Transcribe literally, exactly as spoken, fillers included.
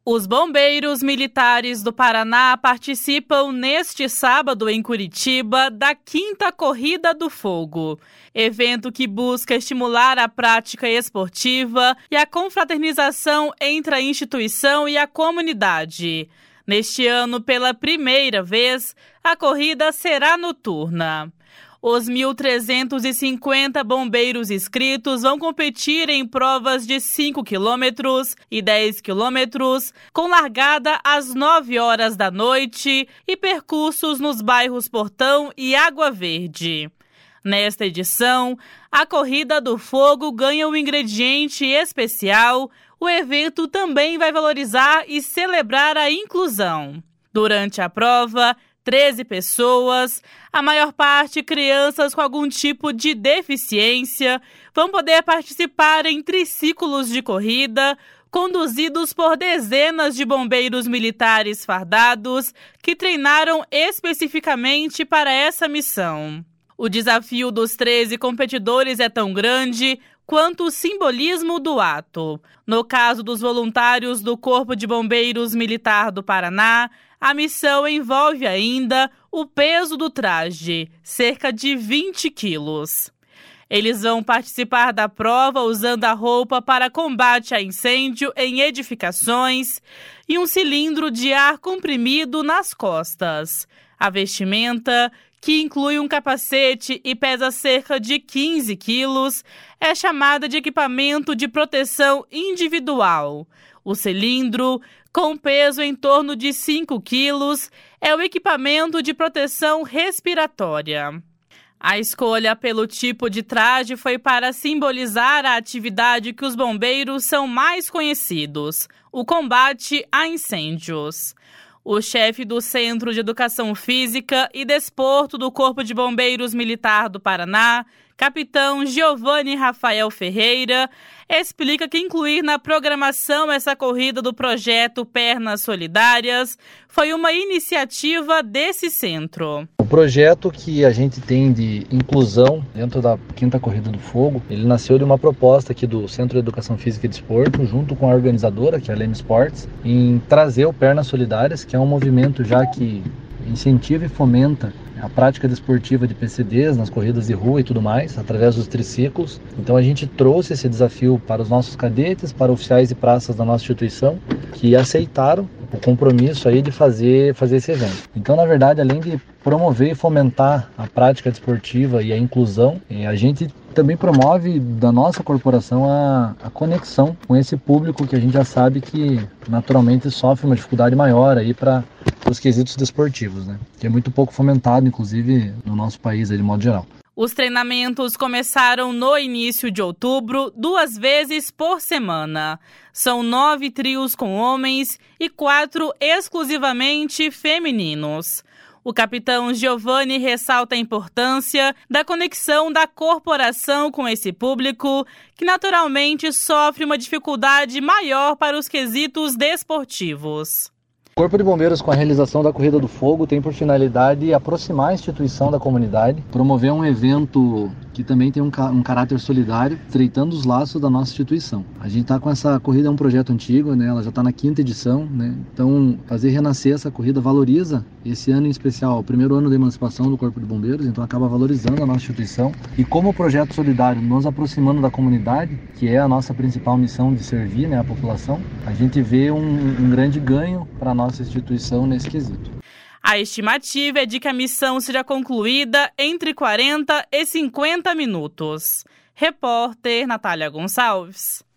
Os bombeiros militares do Paraná participam neste sábado em Curitiba da quinta Corrida do Fogo, evento que busca estimular a prática esportiva e a confraternização entre a instituição e a comunidade. Neste ano, pela primeira vez, a corrida será noturna. Os mil trezentos e cinquenta bombeiros inscritos vão competir em provas de cinco quilômetros e dez quilômetros, com largada às nove horas da noite e percursos nos bairros Portão e Água Verde. Nesta edição, a Corrida do Fogo ganha um ingrediente especial. O evento também vai valorizar e celebrar a inclusão. Durante a prova, treze pessoas, a maior parte crianças com algum tipo de deficiência, vão poder participar em triciclos de corrida, conduzidos por dezenas de bombeiros militares fardados que treinaram especificamente para essa missão. O desafio dos treze competidores é tão grande quanto o simbolismo do ato. No caso dos voluntários do Corpo de Bombeiros Militar do Paraná, a missão envolve ainda o peso do traje, cerca de vinte quilos. Eles vão participar da prova usando a roupa para combate a incêndio em edificações e um cilindro de ar comprimido nas costas. A vestimenta, que inclui um capacete e pesa cerca de quinze quilos, é chamada de equipamento de proteção individual. O cilindro, com peso em torno de cinco quilos, é o equipamento de proteção respiratória. A escolha pelo tipo de traje foi para simbolizar a atividade que os bombeiros são mais conhecidos, o combate a incêndios. O chefe do Centro de Educação Física e Desporto do Corpo de Bombeiros Militar do Paraná, capitão Giovanni Rafael Ferreira, explica que incluir na programação essa corrida do projeto Pernas Solidárias foi uma iniciativa desse centro. O projeto que a gente tem de inclusão dentro da quinta Corrida do Fogo, ele nasceu de uma proposta aqui do Centro de Educação Física e Desporto, junto com a organizadora, que é a Leme Sports, em trazer o Pernas Solidárias, que é um movimento já que incentiva e fomenta a prática desportiva de P C Ds nas corridas de rua e tudo mais, através dos triciclos. Então a gente trouxe esse desafio para os nossos cadetes, para oficiais e praças da nossa instituição, que aceitaram o compromisso aí de fazer, fazer esse evento. Então, na verdade, além de promover e fomentar a prática desportiva e a inclusão, a gente também promove da nossa corporação a, a conexão com esse público que a gente já sabe que naturalmente sofre uma dificuldade maior aí para os quesitos desportivos, né? Que é muito pouco fomentado, inclusive, no nosso país aí, de modo geral. Os treinamentos começaram no início de outubro, duas vezes por semana. São nove trios com homens e quatro exclusivamente femininos. O capitão Giovanni ressalta a importância da conexão da corporação com esse público, que naturalmente sofre uma dificuldade maior para os quesitos desportivos. O Corpo de Bombeiros, com a realização da Corrida do Fogo, tem por finalidade aproximar a instituição da comunidade, promover um evento que também tem um, um caráter solidário, estreitando os laços da nossa instituição. A gente está com essa corrida, é um projeto antigo, né? Ela já está na quinta edição, né? Então, fazer renascer essa corrida valoriza esse ano em especial, o primeiro ano da emancipação do Corpo de Bombeiros, então acaba valorizando a nossa instituição. E como o projeto solidário nos aproximando da comunidade, que é a nossa principal missão de servir, né, a população, a gente vê um, um grande ganho para a nossa instituição nesse quesito. A estimativa é de que a missão seja concluída entre quarenta e cinquenta minutos. Repórter Natália Gonçalves.